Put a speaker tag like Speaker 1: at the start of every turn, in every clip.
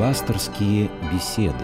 Speaker 1: Пасторские беседы.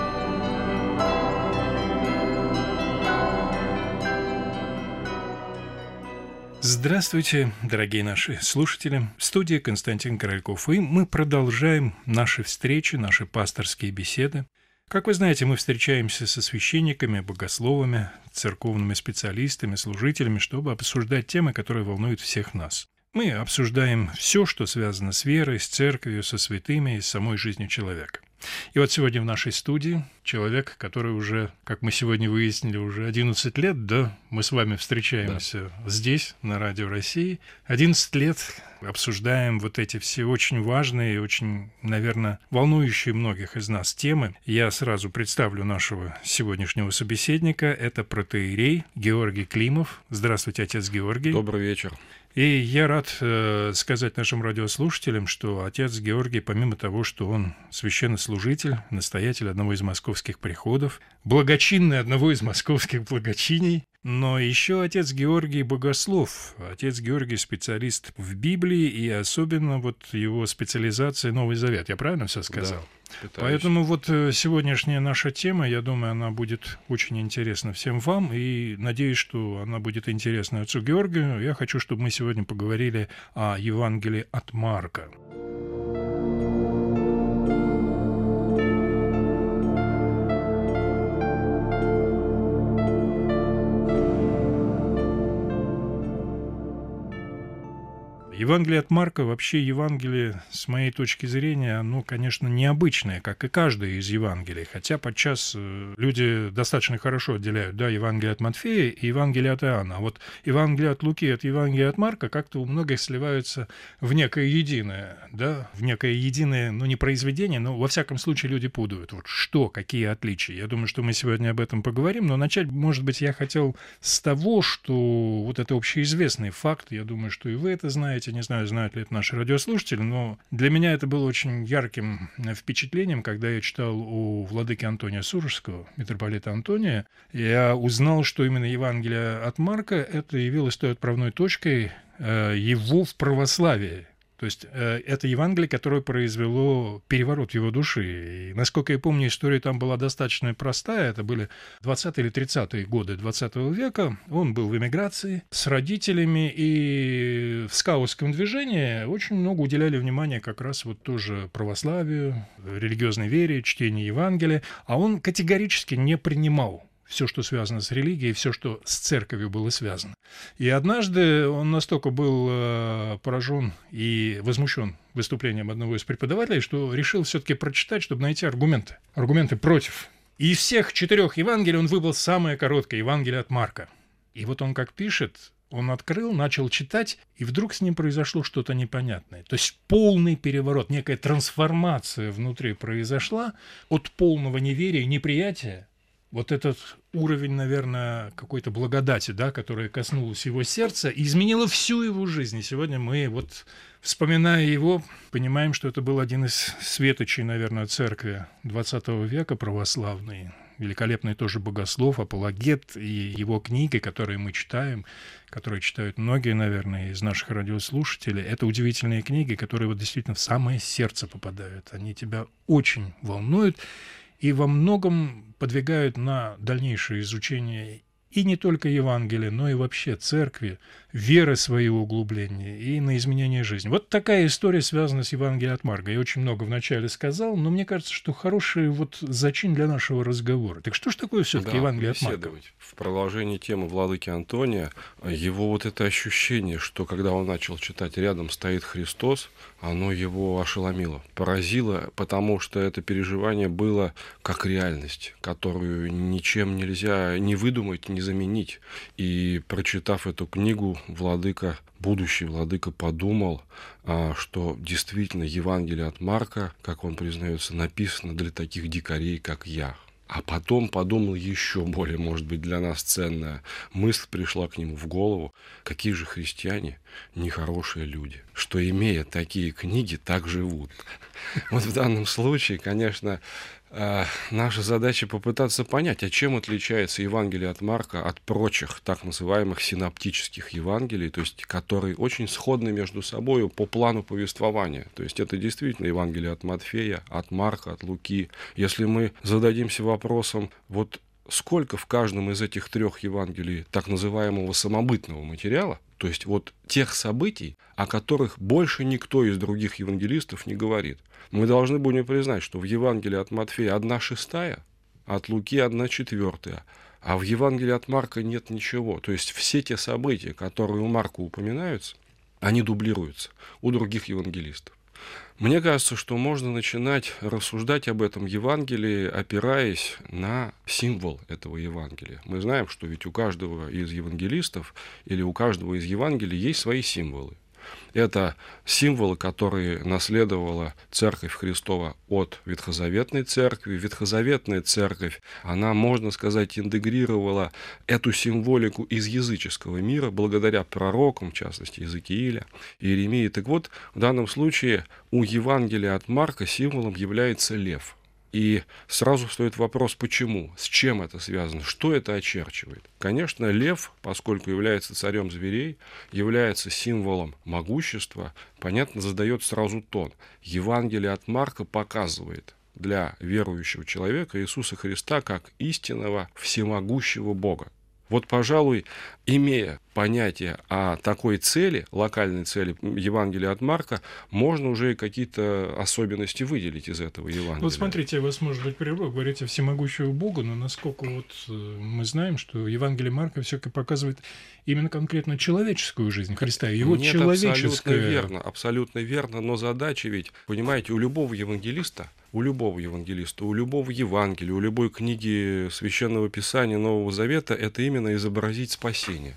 Speaker 2: Здравствуйте, дорогие наши слушатели. В студии Константин Корольков. И мы продолжаем наши встречи, наши пасторские беседы. Как вы знаете, мы встречаемся со священниками, богословами, церковными специалистами, служителями, чтобы обсуждать темы, которые волнуют всех нас. Мы обсуждаем все, что связано с верой, с церковью, со святыми и с самой жизнью человека. И вот сегодня в нашей студии человек, который уже, как мы сегодня выяснили, уже 11 лет, да, мы с вами встречаемся здесь, на Радио России. 11 лет обсуждаем вот эти все очень важные и очень, наверное, волнующие многих из нас темы. Я сразу представлю нашего сегодняшнего собеседника. Это протоиерей Георгий Климов. Здравствуйте, отец Георгий.
Speaker 3: Добрый вечер.
Speaker 2: И я рад сказать нашим радиослушателям, что отец Георгий, помимо того, что он священнослужитель, настоятель одного из московских приходов, благочинный одного из московских благочиней, но еще отец Георгий богослов. Отец Георгий специалист в Библии, и особенно вот его специализация Новый Завет. Я правильно все сказал?
Speaker 3: Да. Пытаюсь.
Speaker 2: Поэтому вот сегодняшняя наша тема, я думаю, она будет очень интересна всем вам, и надеюсь, что она будет интересна отцу Георгию. Я хочу, чтобы мы сегодня поговорили о Евангелии от Марка. Евангелие от Марка, вообще Евангелие, с моей точки зрения, оно, конечно, необычное, как и каждое из Евангелий, хотя подчас люди достаточно хорошо отделяют, да, Евангелие от Матфея и Евангелие от Иоанна, а вот Евангелие от Луки и Евангелие от Марка как-то у многих сливаются в некое единое, да, в некое единое, ну, не произведение, но, во всяком случае, люди путают, вот что, какие отличия. Я думаю, что мы сегодня об этом поговорим, но начать, может быть, я хотел с того, что вот это общеизвестный факт, я думаю, что и вы это знаете, не знаю, знают ли это наши радиослушатели, но для меня это было очень ярким впечатлением, когда я читал у владыки Антония Сурожского, митрополита Антония. Я узнал, что именно Евангелие от Марка это явилось той отправной точкой его в православие. То есть это Евангелие, которое произвело переворот в его душе. И, насколько я помню, история там была достаточно простая. Это были 20-е или 30-е годы 20 века. Он был в эмиграции с родителями, и в скаутском движении очень много уделяли внимания как раз вот тоже православию, религиозной вере, чтению Евангелия. А он категорически не принимал все, что связано с религией, все, что с церковью было связано. И однажды он настолько был поражен и возмущен выступлением одного из преподавателей, что решил все-таки прочитать, чтобы найти аргументы против. И из всех 4 Евангелий он выбрал самое короткое, Евангелие от Марка. И вот он как пишет, он открыл, начал читать, и вдруг с ним произошло что-то непонятное. То есть полный переворот, некая трансформация внутри произошла от полного неверия и неприятия. Вот этот уровень, наверное, какой-то благодати, да, которая коснулась его сердца и изменила всю его жизнь. И сегодня мы, вот, вспоминая его, понимаем, что это был один из светочей, наверное, церкви XX века православной, великолепный тоже богослов, апологет, и его книги, которые мы читаем, которые читают многие, наверное, из наших радиослушателей, это удивительные книги, которые вот действительно в самое сердце попадают. Они тебя очень волнуют и во многом подвигают на дальнейшее изучение и не только Евангелия, но и вообще церкви, веры своего углубления и на изменение жизни. Вот такая история связана с Евангелием от Марка. Я очень много вначале сказал, но мне кажется, что хороший вот зачин для нашего разговора. Так что ж такое все-таки Евангелие от Марка?
Speaker 3: В продолжении темы владыки Антония, его вот это ощущение, что когда он начал читать, рядом стоит Христос, оно его ошеломило, поразило, потому что это переживание было как реальность, которую ничем нельзя ни выдумать, ни заменить. И прочитав эту книгу, будущий владыка подумал, что действительно Евангелие от Марка, как он признается, написано для таких дикарей, как я. А потом подумал еще более, может быть, для нас ценная мысль пришла к нему в голову, какие же христиане нехорошие люди, что, имея такие книги, так живут. Вот в данном случае, конечно, Наша задача попытаться понять, а чем отличается Евангелие от Марка от прочих так называемых синоптических Евангелий, то есть которые очень сходны между собой по плану повествования. То есть это действительно Евангелие от Матфея, от Марка, от Луки. Если мы зададимся вопросом, вот сколько в каждом из этих трех Евангелий так называемого самобытного материала, то есть вот тех событий, о которых больше никто из других евангелистов не говорит. Мы должны будем признать, что в Евангелии от Матфея 1/6, от Луки 1/4, а в Евангелии от Марка нет ничего. То есть все те события, которые у Марка упоминаются, они дублируются у других евангелистов. Мне кажется, что можно начинать рассуждать об этом Евангелии, опираясь на символ этого Евангелия. Мы знаем, что ведь у каждого из евангелистов или у каждого из Евангелий есть свои символы. Это символы, которые наследовала Церковь Христова от Ветхозаветной Церкви. Ветхозаветная Церковь, она, можно сказать, интегрировала эту символику из языческого мира благодаря пророкам, в частности, Иезекииля, Иеремии. Так вот, в данном случае у Евангелия от Марка символом является лев. И сразу встает вопрос, почему, с чем это связано, что это очерчивает. Конечно, лев, поскольку является царем зверей, является символом могущества, понятно, задает сразу тон. Евангелие от Марка показывает для верующего человека Иисуса Христа как истинного всемогущего Бога. Вот, пожалуй, имея понятие о такой цели, локальной цели Евангелия от Марка, можно уже и какие-то особенности выделить из этого Евангелия.
Speaker 2: Вот смотрите, я вас, может быть, прерву, говорите о всемогущего Бога, но насколько вот мы знаем, что Евангелие Марка все-таки показывает именно конкретно человеческую жизнь Христа, его
Speaker 3: Нет,
Speaker 2: человеческое.
Speaker 3: абсолютно верно, но задача ведь, понимаете, у любого евангелиста, у любого Евангелия, у любой книги Священного Писания Нового Завета это именно изобразить спасение.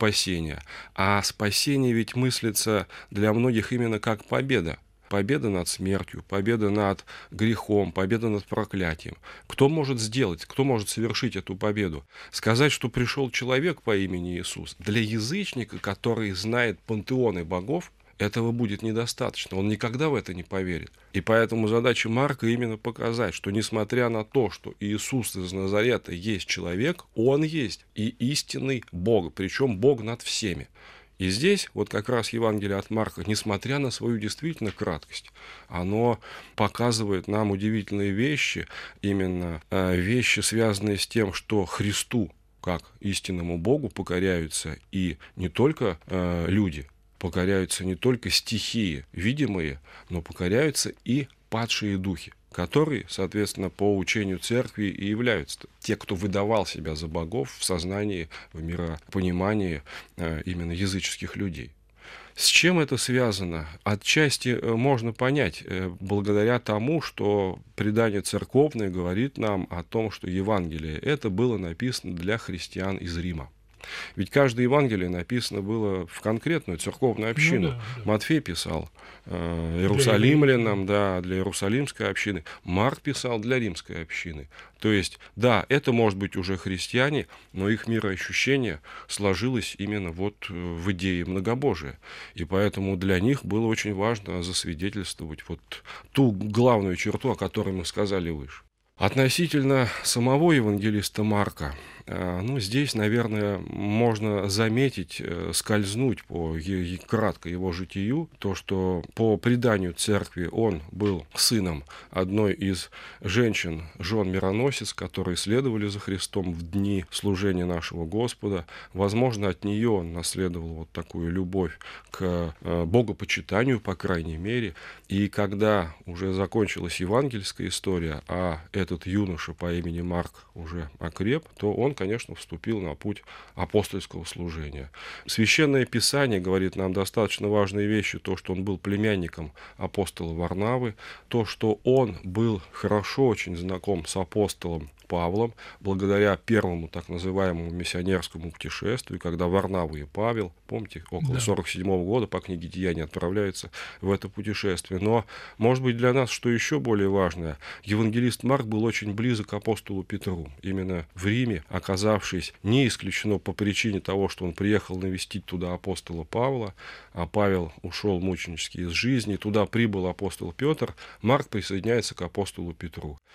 Speaker 3: А спасение ведь мыслится для многих именно как победа. Победа над смертью, победа над грехом, победа над проклятием. Кто может сделать, кто может совершить эту победу? Сказать, что пришел человек по имени Иисус, для язычника, который знает пантеоны богов, этого будет недостаточно, он никогда в это не поверит. И поэтому задача Марка именно показать, что несмотря на то, что Иисус из Назарета есть человек, он есть и истинный Бог, причем Бог над всеми. И здесь вот как раз Евангелие от Марка, несмотря на свою действительно краткость, оно показывает нам удивительные вещи, именно вещи, связанные с тем, что Христу, как истинному Богу, покоряются и не только люди, покоряются не только стихии видимые, но покоряются и падшие духи, которые, соответственно, по учению церкви и являются те, кто выдавал себя за богов в сознании, в миропонимании именно языческих людей. С чем это связано? Отчасти можно понять, благодаря тому, что предание церковное говорит нам о том, что Евангелие это было написано для христиан из Рима. Ведь каждое Евангелие написано было в конкретную церковную общину. Да. Матфей писал иерусалимлянам, для иерусалимской общины. Марк писал для римской общины. То есть, да, это может быть уже христиане, но их мироощущение сложилось именно вот в идее многобожия. И поэтому для них было очень важно засвидетельствовать вот ту главную черту, о которой мы сказали выше. Относительно самого евангелиста Марка, здесь, наверное, можно заметить, скользнуть по кратко его житию, то, что по преданию церкви он был сыном одной из женщин, жен-мироносец, которые следовали за Христом в дни служения нашего Господа. Возможно, от нее он наследовал вот такую любовь к богопочитанию, по крайней мере. И когда уже закончилась евангельская история, а этот юноша по имени Марк уже окреп, то он, конечно, вступил на путь апостольского служения. Священное Писание говорит нам достаточно важные вещи, то, что он был племянником апостола Варнавы, то, что он был хорошо очень знаком с апостолом Павлом, благодаря первому так называемому миссионерскому путешествию, когда Варнава и Павел, помните, около 47 года по книге «Деяния» отправляются в это путешествие. Но, может быть, для нас, что еще более важное, евангелист Марк был очень близок к апостолу Петру. Именно в Риме, оказавшись, не исключено по причине того, что он приехал навестить туда апостола Павла, а Павел ушел мученически из жизни, туда прибыл апостол Петр, Марк присоединяется к апостолу Петру.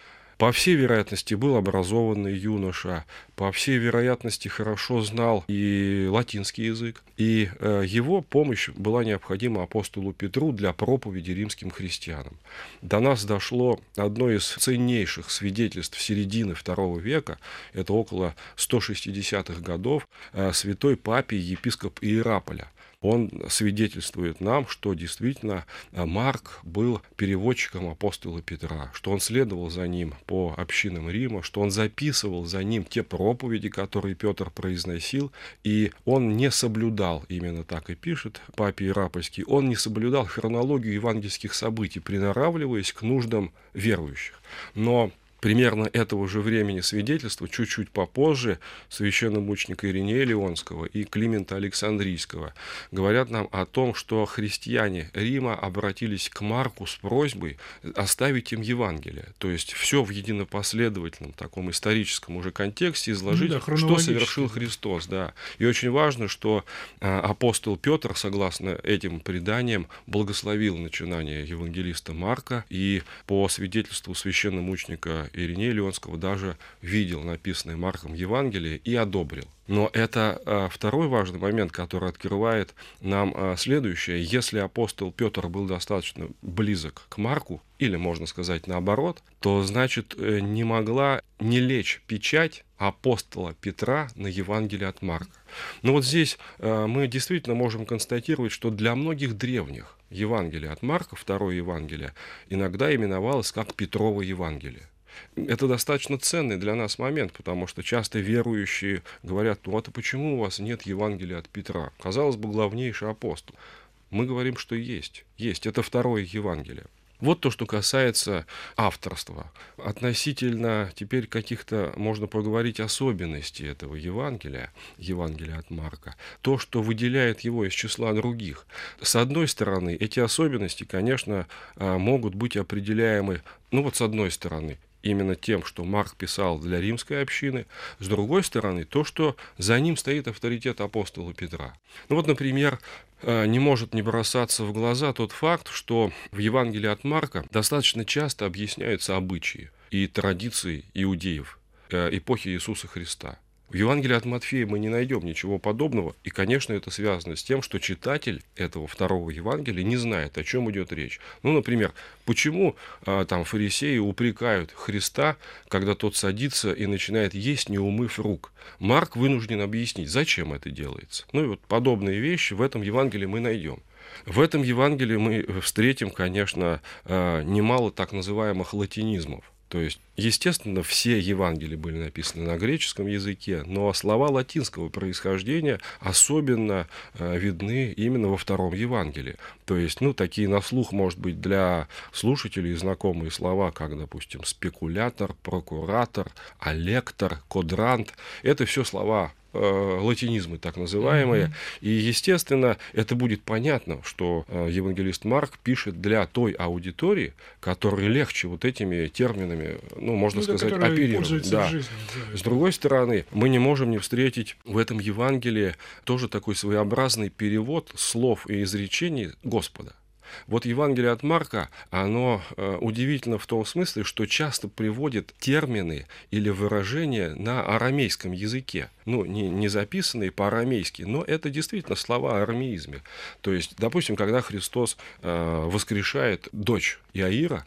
Speaker 3: по всей вероятности, был образованный юноша, по всей вероятности, хорошо знал и латинский язык, и его помощь была необходима апостолу Петру для проповеди римским христианам. До нас дошло одно из ценнейших свидетельств середины II века, это около 160-х годов, святой Папий епископ Иераполя. Он свидетельствует нам, что действительно Марк был переводчиком апостола Петра, что он следовал за ним по общинам Рима, что он записывал за ним те проповеди, которые Петр произносил, и он не соблюдал, именно так и пишет Папий Иерапольский, он не соблюдал хронологию евангельских событий, приноравливаясь к нуждам верующих. Но примерно этого же времени свидетельства чуть-чуть попозже священномученика Иринея Леонского и Климента Александрийского говорят нам о том, что христиане Рима обратились к Марку с просьбой оставить им Евангелие, то есть все в единопоследовательном таком историческом уже контексте изложить, что совершил Христос. Да. И очень важно, что апостол Петр, согласно этим преданиям, благословил начинание евангелиста Марка и по свидетельству священномученика Иринея Леонского даже видел написанное Марком Евангелие и одобрил. Но это второй важный момент, который открывает нам следующее. Если апостол Петр был достаточно близок к Марку, или, можно сказать, наоборот, то, значит, не могла не лечь печать апостола Петра на Евангелие от Марка. Но вот здесь мы действительно можем констатировать, что для многих древних Евангелие от Марка, второе Евангелие, иногда именовалось как Петрово Евангелие. Это достаточно ценный для нас момент, потому что часто верующие говорят: ну а почему у вас нет Евангелия от Петра? Казалось бы, главнейший апостол. Мы говорим, что есть. Есть. Это второе Евангелие. Вот то, что касается авторства. Относительно теперь каких-то, можно поговорить, особенностей этого Евангелия, Евангелия от Марка, то, что выделяет его из числа других. С одной стороны, эти особенности, конечно, могут быть определяемы, с одной стороны, именно тем, что Марк писал для римской общины, с другой стороны, то, что за ним стоит авторитет апостола Петра. Например, не может не бросаться в глаза тот факт, что в Евангелии от Марка достаточно часто объясняются обычаи и традиции иудеев эпохи Иисуса Христа. В Евангелии от Матфея мы не найдем ничего подобного, и, конечно, это связано с тем, что читатель этого второго Евангелия не знает, о чем идет речь. Например, почему фарисеи упрекают Христа, когда тот садится и начинает есть, не умыв рук? Марк вынужден объяснить, зачем это делается. Подобные вещи в этом Евангелии мы найдем. В этом Евангелии мы встретим, конечно, немало так называемых латинизмов. То есть, естественно, все Евангелия были написаны на греческом языке, но слова латинского происхождения особенно видны именно во втором Евангелии. То есть, такие на слух, может быть, для слушателей знакомые слова, как, допустим, спекулятор, прокуратор, алектор, кодрант. Это все слова латинизмы так называемые. И, естественно, это будет понятно, что евангелист Марк пишет для той аудитории, которой легче вот этими терминами, можно сказать, оперировать. Да. С другой стороны, мы не можем не встретить в этом Евангелии тоже такой своеобразный перевод слов и изречений Господа. Вот Евангелие от Марка, оно удивительно в том смысле, что часто приводит термины или выражения на арамейском языке. Не записанные по-арамейски, но это действительно слова о арамеизме. То есть, допустим, когда Христос воскрешает дочь Иаира,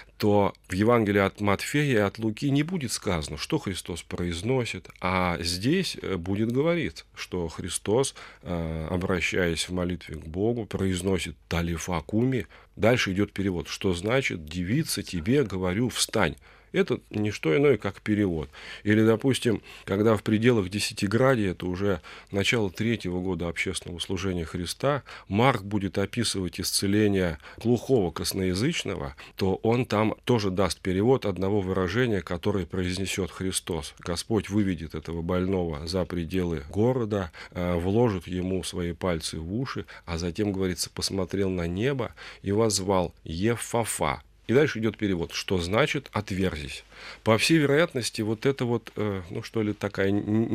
Speaker 3: то в Евангелии от Матфея и от Луки не будет сказано, что Христос произносит, а здесь будет говориться, что Христос, обращаясь в молитве к Богу, произносит «талифа куми». Дальше идет перевод, что значит «девица, тебе говорю, встань». Это не что иное, как перевод. Или, допустим, когда в пределах Десятиградия, это уже начало 3-го года общественного служения Христа, Марк будет описывать исцеление глухого косноязычного, то он там тоже даст перевод одного выражения, которое произнесет Христос. Господь выведет этого больного за пределы города, вложит ему свои пальцы в уши, а затем, говорится, посмотрел на небо и воззвал «Еффафа». И дальше идет перевод. Что значит «отверзись»? По всей вероятности, вот это вот, что ли, такое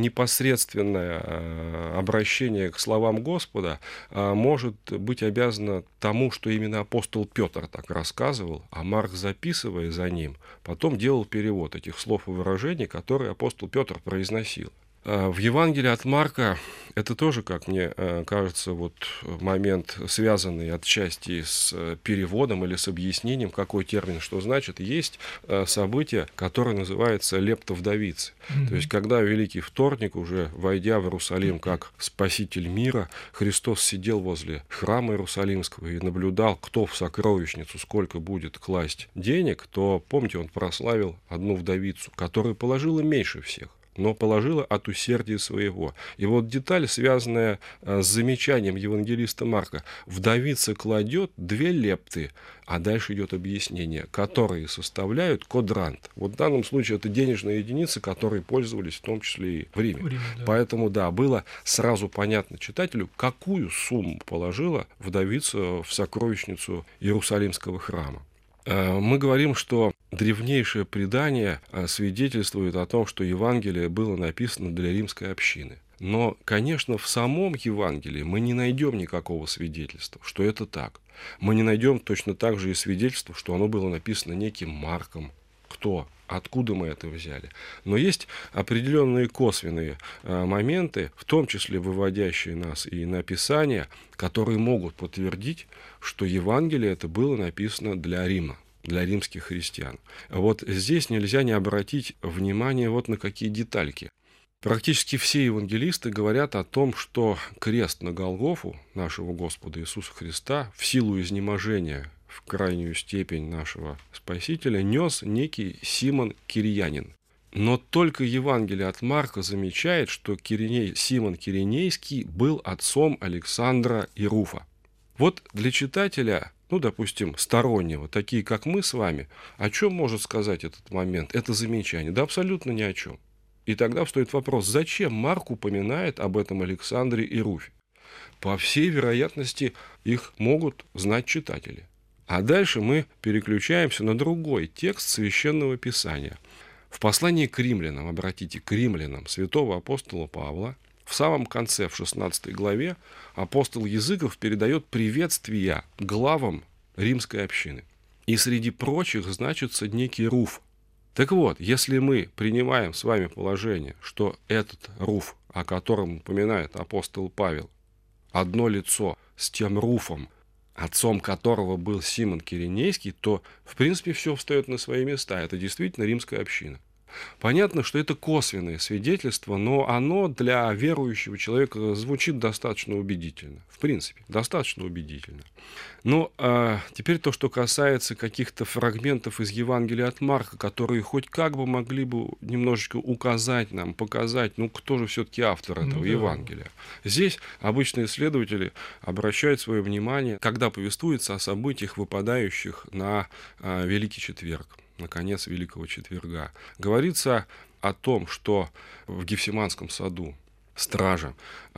Speaker 3: непосредственное обращение к словам Господа может быть обязано тому, что именно апостол Петр так рассказывал, а Марк, записывая за ним, потом делал перевод этих слов и выражений, которые апостол Петр произносил. В Евангелии от Марка это тоже, как мне кажется, вот момент, связанный отчасти с переводом или с объяснением, какой термин что значит. Есть событие, которое называется «лепта вдовицы». То есть, когда Великий Вторник, уже войдя в Иерусалим как Спаситель мира, Христос сидел возле храма Иерусалимского и наблюдал, кто в сокровищницу сколько будет класть денег, то, помните, он прославил одну вдовицу, которая положила меньше всех, но положила от усердия своего. И вот деталь, связанная с замечанием евангелиста Марка. Вдовица кладет 2 лепты, а дальше идет объяснение, которые составляют квадрант. Вот в данном случае это денежные единицы, которые пользовались в том числе и в Риме. Да. Поэтому, да, было сразу понятно читателю, какую сумму положила вдовица в сокровищницу Иерусалимского храма. Мы говорим, что древнейшее предание свидетельствует о том, что Евангелие было написано для римской общины. Но, конечно, в самом Евангелии мы не найдем никакого свидетельства, что это так. Мы не найдем точно так же и свидетельства, что оно было написано неким Марком. Кто? Откуда мы это взяли? Но есть определенные косвенные моменты, в том числе выводящие нас и на Писание, которые могут подтвердить, что Евангелие это было написано для Рима, для римских христиан. Вот здесь нельзя не обратить внимание вот на какие детальки. Практически все евангелисты говорят о том, что крест на Голгофу нашего Господа Иисуса Христа в силу изнеможения в крайнюю степень нашего Спасителя нес некий Симон Кирьянин. Но только Евангелие от Марка замечает, что Симон Киринейский был отцом Александра и Руфа. Вот для читателя, допустим, стороннего, такие как мы с вами, о чем может сказать этот момент, это замечание? Да абсолютно ни о чем. И тогда встает вопрос, зачем Марк упоминает об этом Александре и Руфе? По всей вероятности, их могут знать читатели. А дальше мы переключаемся на другой текст Священного Писания. В послании к римлянам, обратите, к римлянам святого апостола Павла, в самом конце, в 16 главе, апостол Языков передает приветствия главам римской общины. И среди прочих значится некий Руф. Так вот, если мы принимаем с вами положение, что этот Руф, о котором упоминает апостол Павел, одно лицо с тем Руфом, отцом которого был Симон Киринейский, то, в принципе, все встает на свои места. Это действительно римская община. Понятно, что это косвенное свидетельство, но оно для верующего человека звучит достаточно убедительно. В принципе, достаточно убедительно. Но теперь то, что касается каких-то фрагментов из Евангелия от Марка, которые хоть как бы могли бы немножечко указать нам, показать, кто же все-таки автор этого Евангелия. Здесь обычные исследователи обращают свое внимание, когда повествуется о событиях, выпадающих на Великий Четверг, на конец Великого Четверга. Говорится о том, что в Гефсиманском саду стража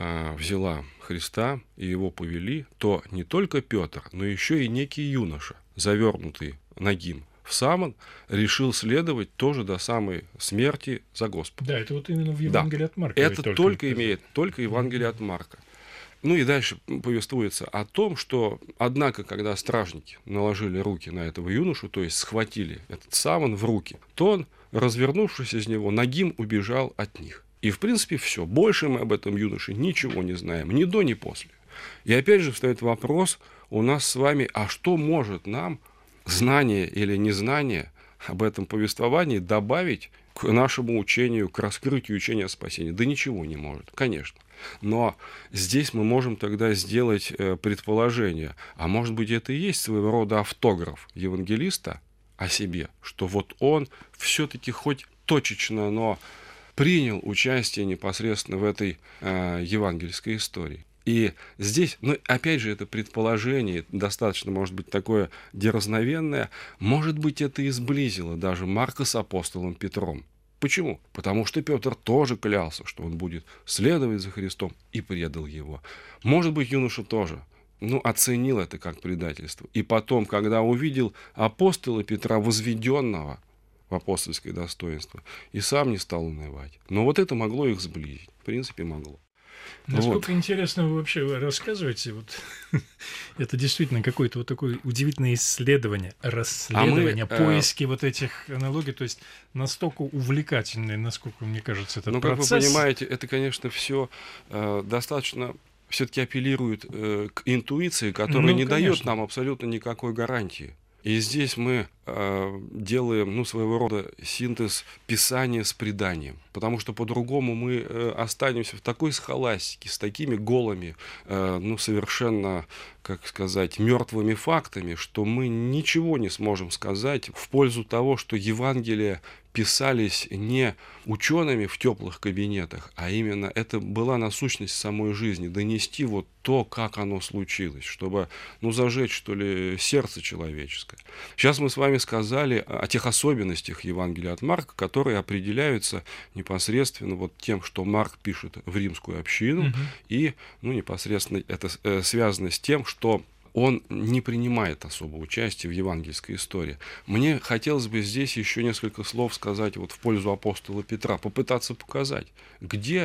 Speaker 3: взяла Христа и его повели, то не только Петр, но еще и некий юноша, завернутый нагим в саман, решил следовать тоже до самой смерти за Господом.
Speaker 2: Да, это вот именно в Евангелии от Марка.
Speaker 3: Это только Евангелие от Марка. И дальше повествуется о том, что, однако, когда стражники наложили руки на этого юношу, то есть схватили этот саман в руки, то он, развернувшись из него, нагим убежал от них. И, в принципе, все. Больше мы об этом юноше ничего не знаем, ни до, ни после. И опять же встает вопрос у нас с вами, а что может нам знание или незнание об этом повествовании добавить к нашему учению, к раскрытию учения о спасении? Да ничего не может, конечно. Но здесь мы можем тогда сделать предположение, а может быть это и есть своего рода автограф евангелиста о себе, что вот он все-таки хоть точечно, но принял участие непосредственно в этой евангельской истории. И здесь, опять же, это предположение, достаточно, может быть, такое дерзновенное, может быть, это и сблизило даже Марка с апостолом Петром. Почему? Потому что Петр тоже клялся, что он будет следовать за Христом, и предал его. Может быть, юноша тоже оценил это как предательство. И потом, когда увидел апостола Петра, возведенного в апостольское достоинство, и сам не стал унывать. Но вот это могло их сблизить. В принципе, могло.
Speaker 2: Насколько интересно вы вообще рассказываете, это действительно какое-то вот такое удивительное исследование, расследование, поиски вот этих аналогий, то есть настолько увлекательный, насколько мне кажется, этот процесс.
Speaker 3: Как вы понимаете, это, конечно, все достаточно все-таки апеллирует к интуиции, которая не дает нам абсолютно никакой гарантии. И здесь мы делаем, своего рода синтез писания с преданием. Потому что по-другому мы останемся в такой схоластике, с такими голыми, совершенно, мертвыми фактами, что мы ничего не сможем сказать в пользу того, что Евангелия писались не учеными в теплых кабинетах, а именно это была насущность самой жизни, донести вот то, как оно случилось, чтобы, зажечь, что ли, сердце человеческое. Сейчас мы с вами сказали о тех особенностях Евангелия от Марка, которые определяются непосредственно вот тем, что Марк пишет в римскую общину, и непосредственно это связано с тем, что он не принимает особого участия в евангельской истории. Мне хотелось бы здесь еще несколько слов сказать в пользу апостола Петра, попытаться показать, где,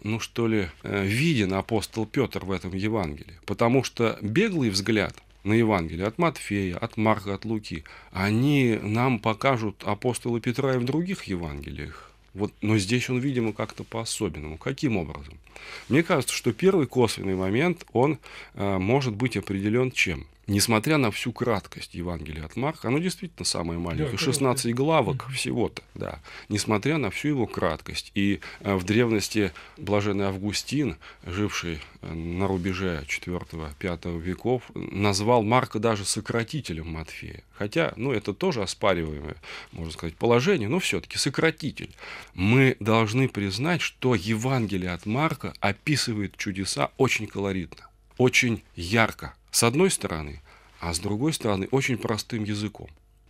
Speaker 3: виден апостол Петр в этом Евангелии. Потому что беглый взгляд на Евангелие от Матфея, от Марка, от Луки, они нам покажут апостола Петра и в других Евангелиях. Но здесь он, видимо, как-то по-особенному. Каким образом? Мне кажется, что первый косвенный момент, он может быть определен чем? Несмотря на всю краткость Евангелия от Марка, оно действительно самое маленькое, 16 главок всего-то, да. Несмотря на всю его краткость. И в древности блаженный Августин, живший на рубеже 4-5 веков, назвал Марка даже сократителем Матфея. Хотя, это тоже оспариваемое, можно сказать, положение, но все-таки сократитель. Мы должны признать, что Евангелие от Марка описывает чудеса очень колоритно, очень ярко. С одной стороны, а с другой стороны, очень простым языком.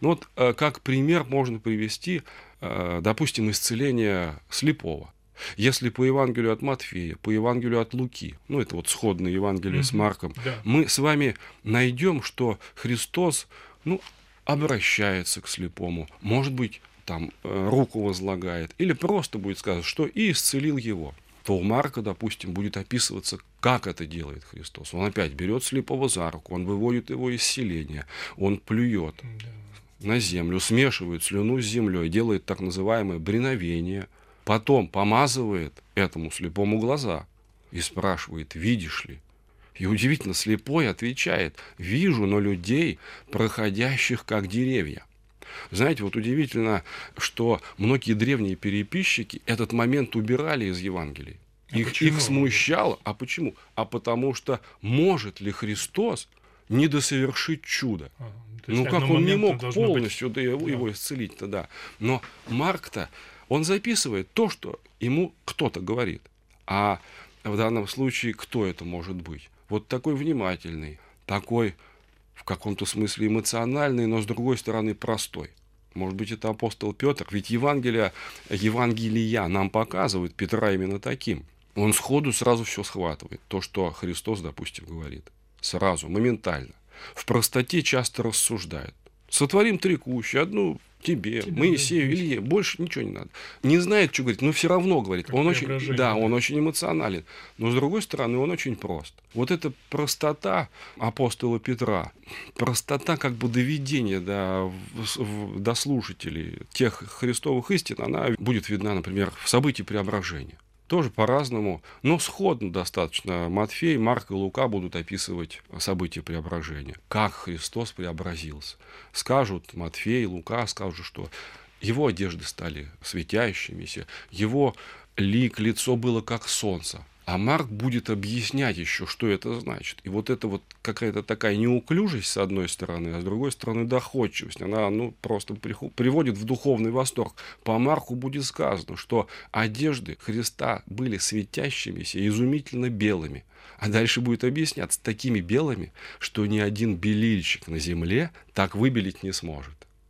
Speaker 3: Как пример можно привести, допустим, исцеление слепого. Если по Евангелию от Матфея, по Евангелию от Луки, это сходное Евангелие с Марком, мы с вами найдем, что Христос, обращается к слепому, может быть, руку возлагает, или просто будет сказано, что и исцелил его. То у Марка, допустим, будет описываться, как это делает Христос. Он опять берет слепого за руку, он выводит его из селения, он плюет на землю, смешивает слюну с землей, делает так называемое бреновение, потом помазывает этому слепому глаза и спрашивает: видишь ли? И удивительно, слепой отвечает: вижу, но людей, проходящих как деревья. Знаете, удивительно, что многие древние переписчики этот момент убирали из Евангелий. Их смущало. А почему? А потому что может ли Христос недосовершить чудо? Как он не мог полностью его исцелить-то, да. Но Марк-то, он записывает то, что ему кто-то говорит. А в данном случае кто это может быть? Такой внимательный, такой в каком-то смысле эмоциональный, но с другой стороны простой. Может быть, это апостол Петр, ведь Евангелия нам показывают Петра именно таким. Он сходу сразу все схватывает, то, что Христос, допустим, говорит. Сразу, моментально. В простоте часто рассуждает. Сотворим 3 кущи, одну тебе, Моисею, Илье, больше ничего не надо. Не знает, что говорить, но все равно говорит. Он очень эмоционален. Но, с другой стороны, он очень прост. Эта простота апостола Петра, простота доведения до слушателей тех христовых истин, она будет видна, например, в событии преображения. Тоже по-разному, но сходно достаточно. Матфей, Марк и Лука будут описывать события преображения. Как Христос преобразился. Скажут Матфей, Лука, скажут, что его одежды стали светящимися, его лицо было как солнце. А Марк будет объяснять еще, что это значит. И это какая-то такая неуклюжесть с одной стороны, а с другой стороны доходчивость. Она просто приводит в духовный восторг. По Марку будет сказано, что одежды Христа были светящимися и изумительно белыми. А дальше будет объясняться, такими белыми, что ни один белильщик на земле так выбелить не сможет.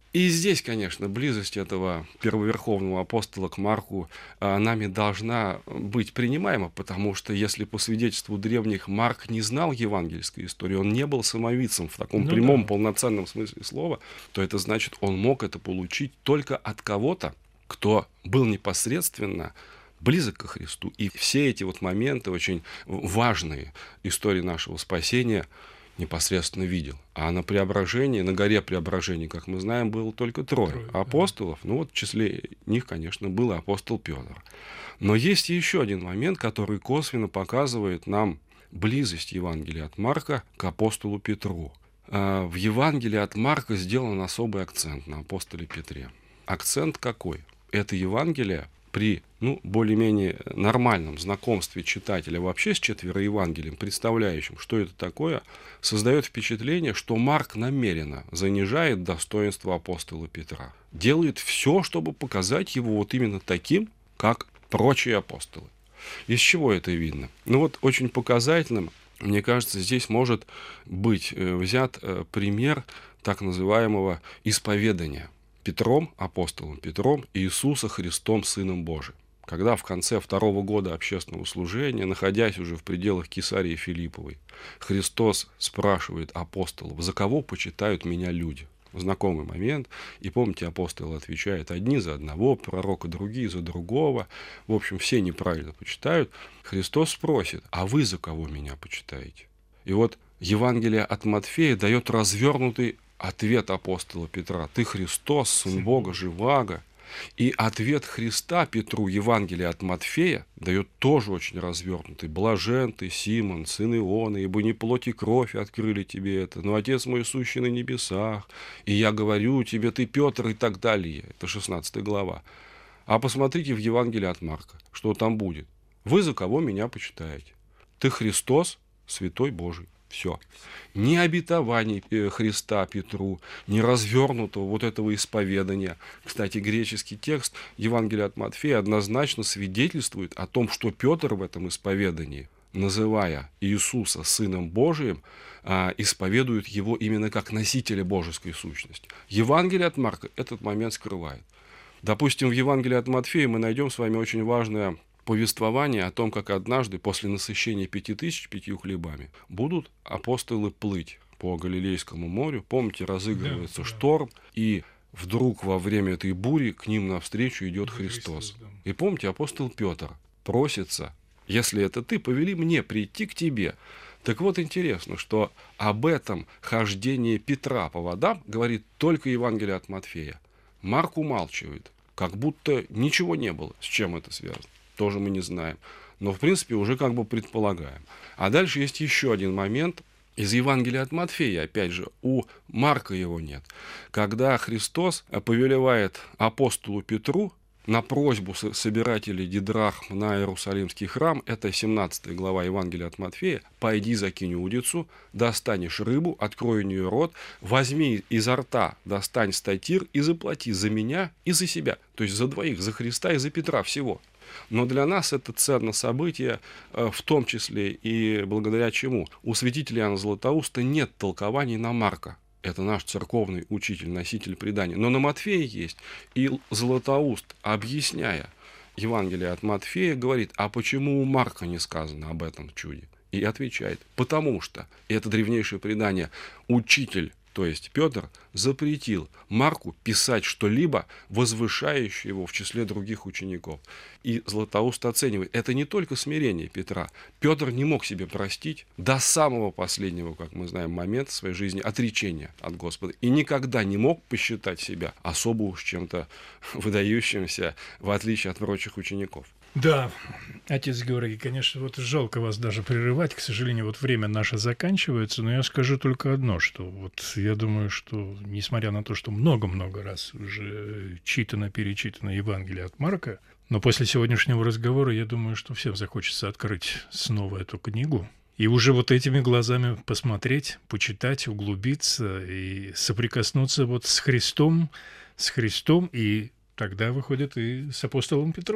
Speaker 3: И здесь, конечно, близость этого первоверховного апостола к Марку нами должна быть принимаема, потому что если по свидетельству древних Марк не знал евангельской истории, он не был самовидцем в таком
Speaker 2: Ну
Speaker 3: прямом,
Speaker 2: да.
Speaker 3: полноценном смысле слова, то это значит, он мог это получить только от кого-то, кто был непосредственно близок ко Христу. И все эти вот моменты, очень важные истории нашего спасения, непосредственно видел. А на преображении, на горе преображения, как мы знаем, было только трое апостолов. Ну вот в числе них, конечно, был и апостол Петр. Но есть еще один момент, который косвенно показывает нам близость Евангелия от Марка к апостолу Петру. В Евангелии от Марка сделан особый акцент на апостоле Петре. Акцент какой? Это Евангелие при более-менее нормальном знакомстве читателя вообще с четвероевангелием, представляющим, что это такое, создает впечатление, что Марк намеренно занижает достоинство апостола Петра. Делает все, чтобы показать его вот именно таким, как прочие апостолы. Из чего это видно? Очень показательным, мне кажется, здесь может быть взят пример так называемого исповедания Петром, апостолом Петром, Иисуса Христом, Сыном Божиим. Когда в конце 2-го года общественного служения, находясь уже в пределах Кесарии Филипповой, Христос спрашивает апостолов: «За кого почитают меня люди?» Знакомый момент. И помните, апостолы отвечают: одни за одного пророка, другие за другого. В общем, все неправильно почитают. Христос спросит: а вы за кого меня почитаете? И вот Евангелие от Матфея дает развернутый ответ апостола Петра: ты Христос, Сын Бога Живаго. И ответ Христа Петру, Евангелие от Матфея, дает тоже очень развернутый: блажен ты, Симон, сын Иона, ибо не плоть и кровь открыли тебе это, но Отец мой сущий на небесах. И я говорю тебе, ты Петр, и так далее. Это 16 глава. А посмотрите в Евангелие от Марка, что там будет. Вы за кого меня почитаете? Ты Христос, Святой Божий. Все. Ни обетований Христа Петру, ни развернутого вот этого исповедания. Кстати, греческий текст Евангелия от Матфея однозначно свидетельствует о том, что Петр в этом исповедании, называя Иисуса Сыном Божиим, исповедует его именно как носителя божеской сущности. Евангелие от Марка этот момент скрывает. Допустим, в Евангелии от Матфея мы найдем с вами очень важное повествование о том, как однажды после насыщения 5000 5 хлебами будут апостолы плыть по Галилейскому морю. Помните, разыгрывается шторм, и вдруг во время этой бури к ним навстречу идет Христос. И помните, апостол Петр просится: если это ты, повели мне прийти к тебе. Так вот, интересно, что об этом хождении Петра по водам говорит только Евангелие от Матфея. Марк умалчивает, как будто ничего не было. С чем это связано? Тоже мы не знаем. Но, в принципе, уже как бы предполагаем. А дальше есть еще один момент из Евангелия от Матфея. Опять же, у Марка его нет. Когда Христос повелевает апостолу Петру на просьбу собирателей дидрахм на Иерусалимский храм, это 17 глава Евангелия от Матфея: «Пойди, закинь удицу, достанешь рыбу, открой у нее рот, возьми изо рта, достань статир и заплати за меня и за себя». То есть за двоих, за Христа и за Петра всего. Но для нас это ценно событие, в том числе и благодаря чему? У святителя Иоанна Златоуста нет толкований на Марка. Это наш церковный учитель, носитель предания. Но на Матфея есть. И Златоуст, объясняя Евангелие от Матфея, говорит: а почему у Марка не сказано об этом чуде? И отвечает: потому что, это древнейшее предание, учитель, то есть Петр, запретил Марку писать что-либо, возвышающее его в числе других учеников. И Златоуст оценивает: это не только смирение Петра. Петр не мог себе простить до самого последнего, как мы знаем, момента своей жизни отречения от Господа. И никогда не мог посчитать себя особо уж чем-то выдающимся, в отличие от прочих учеников.
Speaker 2: Да, отец Георгий, конечно, вот жалко вас даже прерывать, к сожалению, вот время наше заканчивается, но я скажу только одно, что вот я думаю, что несмотря на то, что много-много раз уже перечитано Евангелие от Марка, но после сегодняшнего разговора я думаю, что всем захочется открыть снова эту книгу и уже вот этими глазами посмотреть, почитать, углубиться и соприкоснуться вот с Христом, и тогда выходит и с апостолом Петром.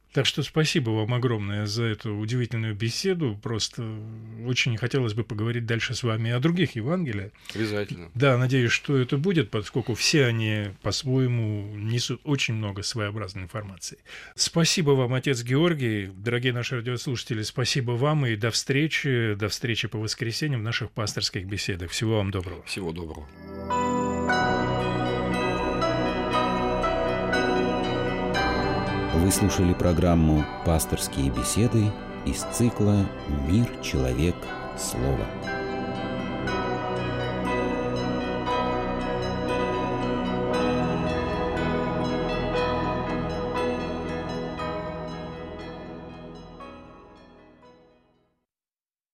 Speaker 2: Так что спасибо вам огромное за эту удивительную беседу. Просто очень хотелось бы поговорить дальше с вами о других Евангелиях.
Speaker 3: Обязательно.
Speaker 2: Да, надеюсь, что это будет, поскольку все они по-своему несут очень много своеобразной информации. Спасибо вам, отец Георгий. Дорогие наши радиослушатели, спасибо вам и до встречи. До встречи по воскресеньям в наших пасторских беседах. Всего вам доброго.
Speaker 3: Всего доброго.
Speaker 1: Вы слушали программу «Пасторские беседы» из цикла «Мир, человек, слово».